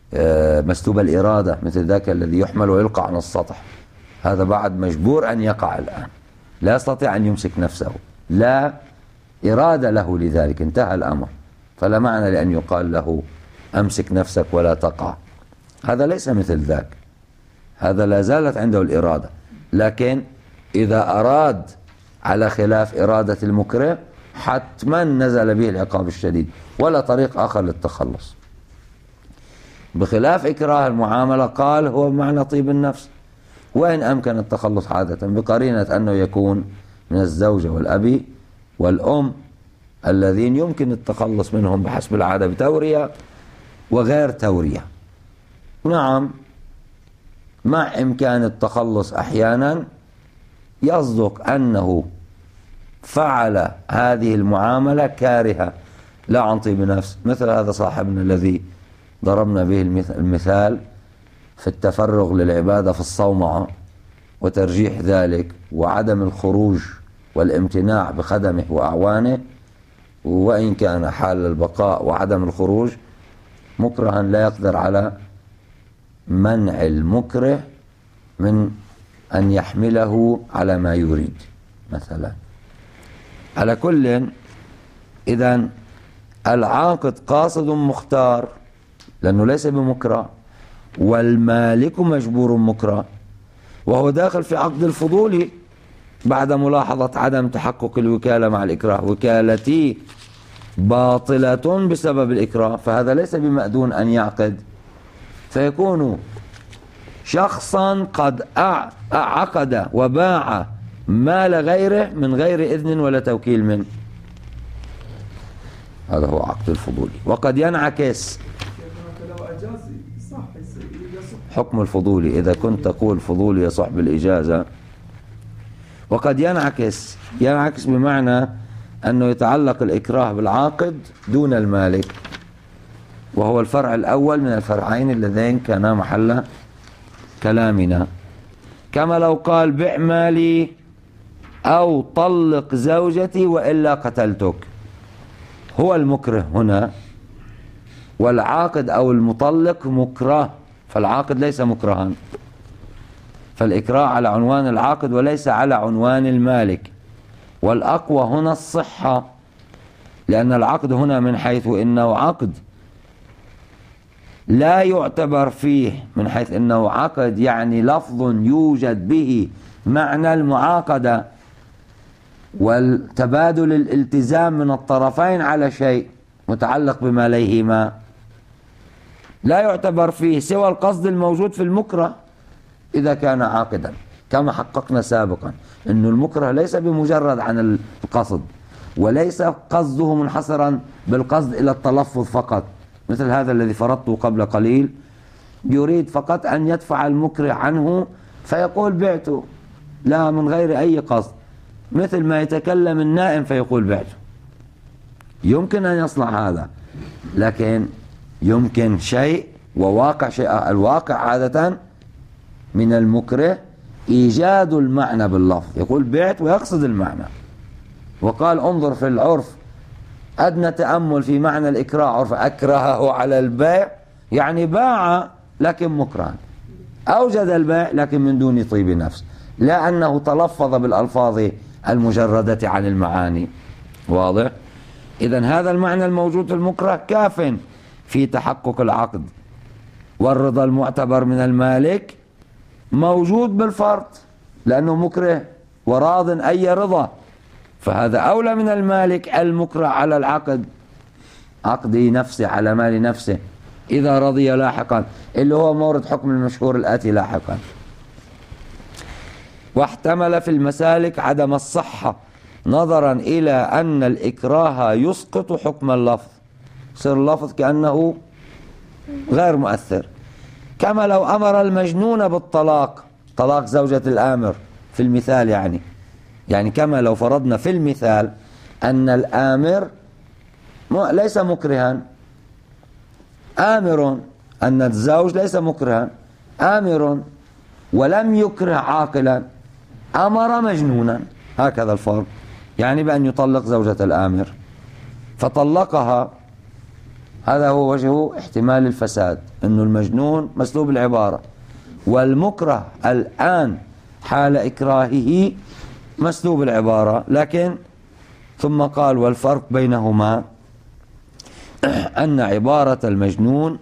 مسلوب الإرادة مثل ذاك الذي يحمل ويلقى عن السطح، هذا بعد مجبور أن يقع الآن، لا يستطيع أن يمسك نفسه، لا إرادة له لذلك، انتهى الأمر، فلا معنى لأن يقال له أمسك نفسك ولا تقع. هذا ليس مثل ذاك، هذا لا زالت عنده الإرادة، لكن إذا أراد على خلاف إرادة المكره حتما نزل به العقاب الشديد، ولا طريق آخر للتخلص. بخلاف إكراه المعاملة قال هو بمعنى طيب النفس، وإن أمكن التخلص عادة بقرينة أنه يكون من الزوجة والأبي والأم الذين يمكن التخلص منهم بحسب العادة بتورية وغير تورية. نعم، مع إمكان التخلص أحيانا يصدق أنه فعل هذه المعاملة كارهة لا عن طيب نفس، مثل هذا صاحبنا الذي ضربنا به المثال في التفرغ للعبادة في الصومعة وترجيح ذلك وعدم الخروج والامتناع بخدمه وأعوانه، وإن كان حال البقاء وعدم الخروج مكرها لا يقدر على منع المكره من أن يحمله على ما يريد مثلا. على كل، إذن العاقد قاصد مختار لأنه ليس بمكره، والمالك مجبور مكره، وهو داخل في عقد الفضول بعد ملاحظة عدم تحقق الوكالة مع الإكراه، وكالتي باطلة بسبب الإكراه، فهذا ليس بمأذون أن يعقد، فيكون شخصا قد عقد وباع مال غيره من غير إذن ولا توكيل منه، هذا هو عقد الفضولي. وقد ينعكس حكم الفضولي إذا كنت تقول فضولي يصح بالإجازة، وقد ينعكس بمعنى أنه يتعلق الإكراه بالعاقد دون المالك، وهو الفرع الأول من الفرعين اللذين كانا محل كلامنا، كما لو قال بع مالي أو طلق زوجتي وإلا قتلتك، هو المكره هنا، والعاقد أو المطلق مكره، فالعاقد ليس مكرها، فالإكراه على عنوان العاقد وليس على عنوان المالك. والأقوى هنا الصحة، لأن العقد هنا من حيث إنه عقد لا يعتبر فيه، من حيث إنه عقد يعني لفظ يوجد به معنى المعاقدة والتبادل الالتزام من الطرفين على شيء متعلق بما ليهما، لا يعتبر فيه سوى القصد الموجود في المكره إذا كان عاقدا، كما حققنا سابقا أن المكره ليس بمجرد عن القصد، وليس قصده منحصرا بالقصد إلى التلفظ فقط، مثل هذا الذي فرضته قبل قليل يريد فقط أن يدفع المكره عنه فيقول بعته، لا من غير أي قصد، مثل ما يتكلم النائم فيقول بعته. يمكن أن يصنع هذا، لكن يمكن شيء وواقع شيء. الواقع عادة من المكره إيجاد المعنى باللفظ، يقول بعت ويقصد المعنى. وقال انظر في العرف أدنى تأمل في معنى الإكراه، عرف أكرهه على البيع يعني باع لكن مكرها، أوجد البيع لكن من دون طيب نفس، لا أنه تلفظ بالألفاظ المجردة عن المعاني. واضح؟ إذن هذا المعنى الموجود في المكره كاف في تحقق العقد، والرضا المعتبر من المالك موجود بالفرض لأنه مكره وراض أي رضا، فهذا أولى من المالك المكره على العقد، عقد نفسه على مال نفسه إذا رضي لاحقا، اللي هو مورد حكم المشهور الآتي لاحقا. واحتمل في المسالك عدم الصحة نظرا إلى أن الإكراه يسقط حكم اللفظ، صار اللفظ كأنه غير مؤثر، كما لو أمر المجنون بالطلاق، طلاق زوجة الآمر في المثال، يعني كما لو فرضنا في المثال أن الآمر ليس مكرها، آمر، أن الزوج ليس مكرها، آمر ولم يكره عاقلا، أمر مجنونا، هكذا الفرق، يعني بأن يطلق زوجة الآمر، فطلقها هذا هو وجه احتمال الفساد، أنه المجنون مسلوب العبارة، والمكره الآن حال إكراهه مسلوب العبارة. لكن ثم قال والفرق بينهما أن عبارة المجنون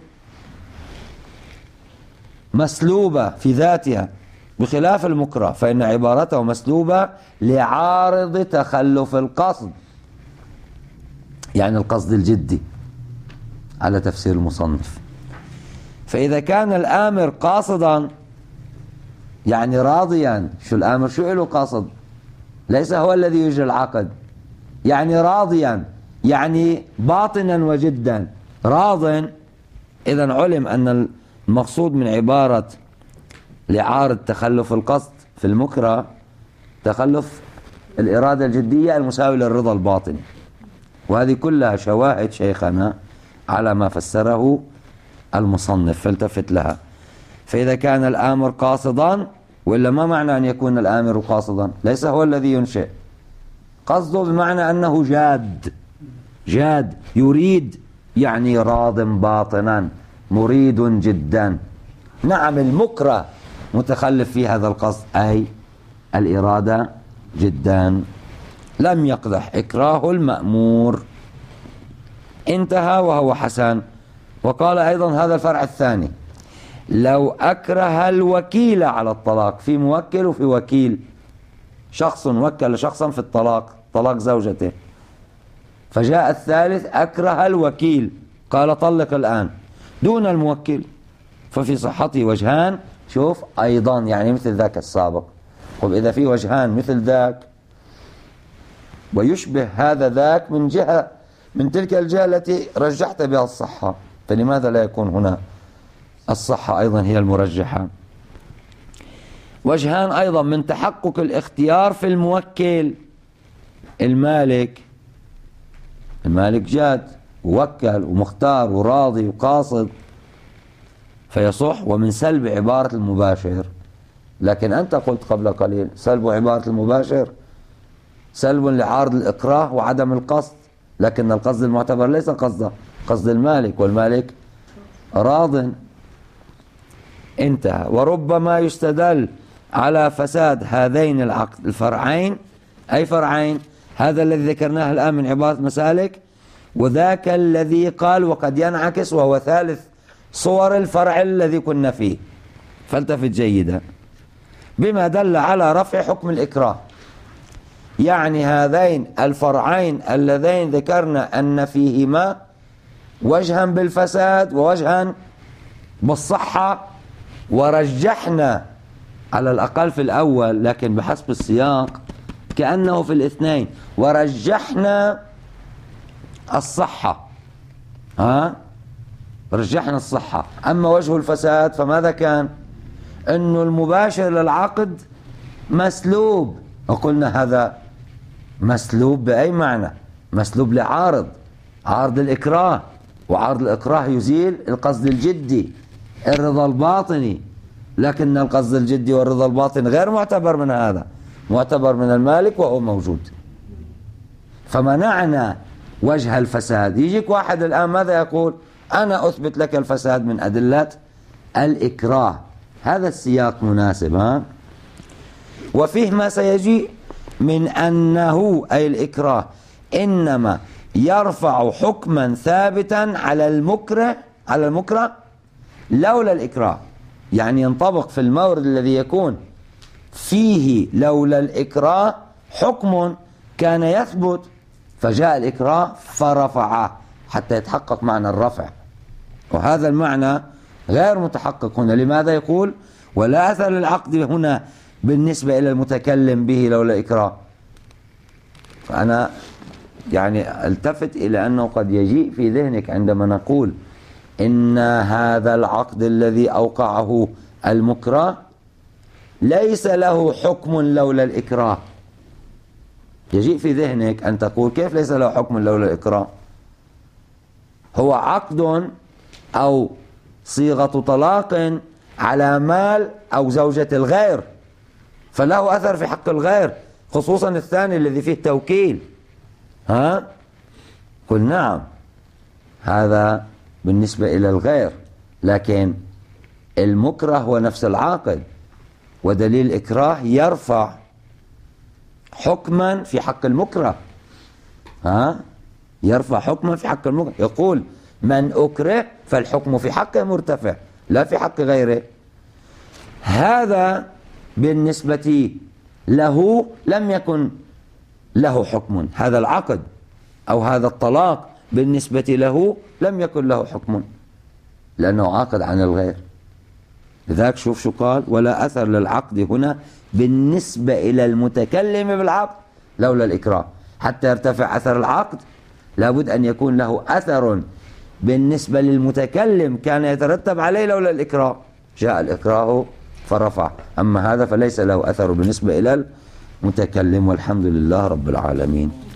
مسلوبة في ذاتها بخلاف المكره، فإن عبارته مسلوبة لعارض تخلف القصد، يعني القصد الجدي على تفسير المصنف. فإذا كان الآمر قاصدا يعني راضيا، شو الآمر شو له قصد؟ ليس هو الذي يجري العقد، يعني راضيا، يعني باطنا وجدا راض. إذن علم أن المقصود من عبارة لعارض تخلف القصد في المكره تخلف الإرادة الجدية المساوي للرضا الباطني. وهذه كلها شواهد شيخنا على ما فسره المصنف، فالتفت لها. فإذا كان الآمر قاصدا، وإلا ما معنى أن يكون الآمر قاصدا؟ ليس هو الذي ينشئ، قصده بمعنى أنه جاد يريد، يعني راض باطنا مريد جدا. نعم المكره متخلف في هذا القصد، أي الإرادة جدا. لم يقدح إكراه المأمور، انتهى وهو حسن. وقال أيضا هذا الفرع الثاني: لو أكره الوكيل على الطلاق، في موكل وفي وكيل، شخص وكل شخصا في الطلاق، طلاق زوجته، فجاء الثالث أكره الوكيل قال طلق الآن دون الموكل، ففي صحته وجهان. شوف أيضا يعني مثل ذاك السابق. طب إذا في وجهان مثل ذاك ويشبه هذا ذاك من جهة من تلك الجهة التي رجحت بها الصحة، فلماذا لا يكون هنا الصحة أيضا هي المرجحة؟ وجهان أيضا من تحقق الاختيار في الموكل، المالك جاد ووكل ومختار وراضي وقاصد فيصح، ومن سلب عبارة المباشر. لكن أنت قلت قبل قليل سلب عبارة المباشر سلب لعارض الإكراه وعدم القصد، لكن القصد المعتبر ليس قصده، قصد المالك، والمالك راض. انتهى. وربما يستدل على فساد هذين الفرعين، أي فرعين؟ هذا الذي ذكرناه الآن من عبارة مسالك، وذاك الذي قال وقد ينعكس، وهو ثالث صور الفرع الذي كنا فيه، فالتفت جيدا، بما دل على رفع حكم الإكراه. يعني هذين الفرعين اللذين ذكرنا أن فيهما وجها بالفساد ووجها بالصحة، ورجحنا على الأقل في الأول، لكن بحسب السياق كأنه في الاثنين، ورجحنا الصحة، رجحنا الصحة. أما وجه الفساد فماذا كان؟ أنه المباشر للعقد مسلوب، وقلنا هذا مسلوب بأي معنى؟ مسلوب لعارض، عارض الإكراه، وعارض الإكراه يزيل القصد الجدي الرضا الباطني، لكن القصد الجدي والرضا الباطني غير معتبر من هذا، معتبر من المالك وهو موجود. فمنعنا وجه الفساد. يجيك واحد الآن ماذا يقول؟ أنا أثبت لك الفساد من أدلة الإكراه. هذا السياق مناسب. وفيه ما سيجي من أنه أي الإكراه إنما يرفع حكما ثابتا على المكره لولا الإكراه، يعني ينطبق في المورد الذي يكون فيه لولا الإكراه حكم كان يثبت، فجاء الإكراه فرفعه حتى يتحقق معنى الرفع، وهذا المعنى غير متحقق هنا. لماذا يقول ولا أثر للعقد هنا بالنسبة إلى المتكلم به لولا إكراه؟ فأنا يعني التفت إلى أنه قد يجيء في ذهنك عندما نقول إن هذا العقد الذي أوقعه المكره ليس له حكم لولا الإكراه. يجيء في ذهنك أن تقول كيف ليس له حكم لولا الإكراه؟ هو عقد أو صيغة طلاق على مال أو زوجة الغير، فله أثر في حق الغير، خصوصا الثاني الذي فيه توكيل. قل نعم، هذا بالنسبة إلى الغير، لكن المكره هو نفس العاقد، ودليل الإكراه يرفع حكما في حق المكره. يرفع حكما في حق المكره، يقول من أكره فالحكم في حقه مرتفع لا في حق غيره. هذا بالنسبة له لم يكن له حكم، هذا العقد أو هذا الطلاق بالنسبة له لم يكن له حكم لأنه عقد عن الغير. لذلك شوف شو قال: ولا أثر للعقد هنا بالنسبة إلى المتكلم بالعقد لولا الإكراه. حتى يرتفع أثر العقد لابد أن يكون له أثر بالنسبة للمتكلم كان يترتب عليه لولا الإكراه. جاء الإكراه فرفع، أما هذا فليس له أثر بالنسبة إلى المتكلم. والحمد لله رب العالمين.